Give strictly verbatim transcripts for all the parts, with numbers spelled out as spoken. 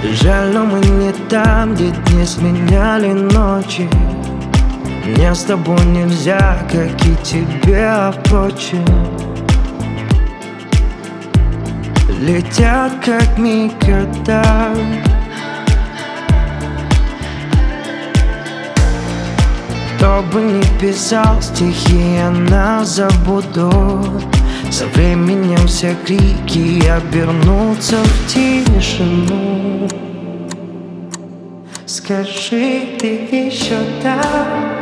Жаль, но мы не там, где дни сменяли ночи. Мне с тобой нельзя, как и тебе, впрочем. Летят, как микрота. Кто бы ни писал стихи, я нас забуду. Со временем все крики обернутся в тишину. Скажи, ты еще там?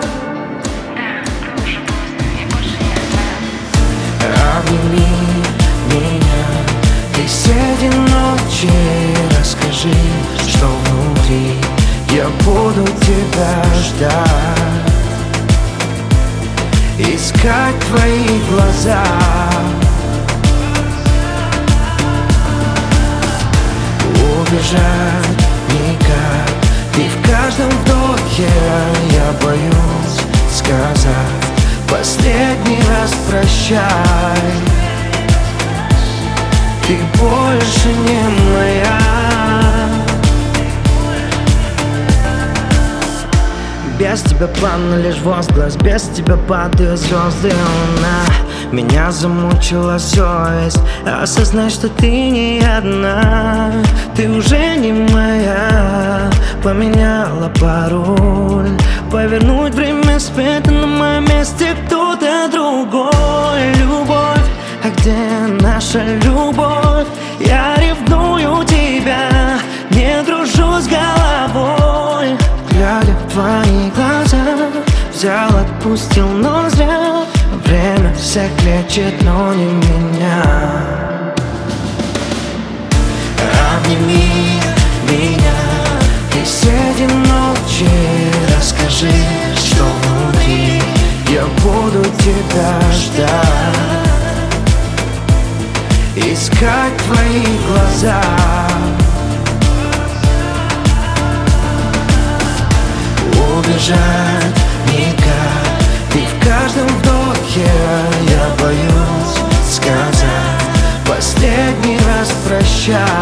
Обними меня, ты среди ночи. Расскажи, что внутри. Я буду тебя ждать, искать твои глаза. Убежать никак. Ты в каждом вдохе, я боюсь сказать последний раз прощай. Ты больше не моя. Без тебя плавно лишь возглас, без тебя падают звезды, луна. Меня замучила совесть, осознай, что ты не одна. Ты уже не моя, поменяла пароль. Повернуть время вспять, на моем месте кто-то другой. Любовь, а где наша любовь? Я ревную тебя, не дружу с головой. Глядя в твои глаза, взял, отпустил, но зря. Время всех лечит, но не меня. Обними меня, ты среди ночи. Расскажи, что внутри. Я буду тебя ждать, искать твои глаза. Убежать никак. Ты в каждом вдохе, я боюсь сказать последний раз прощай.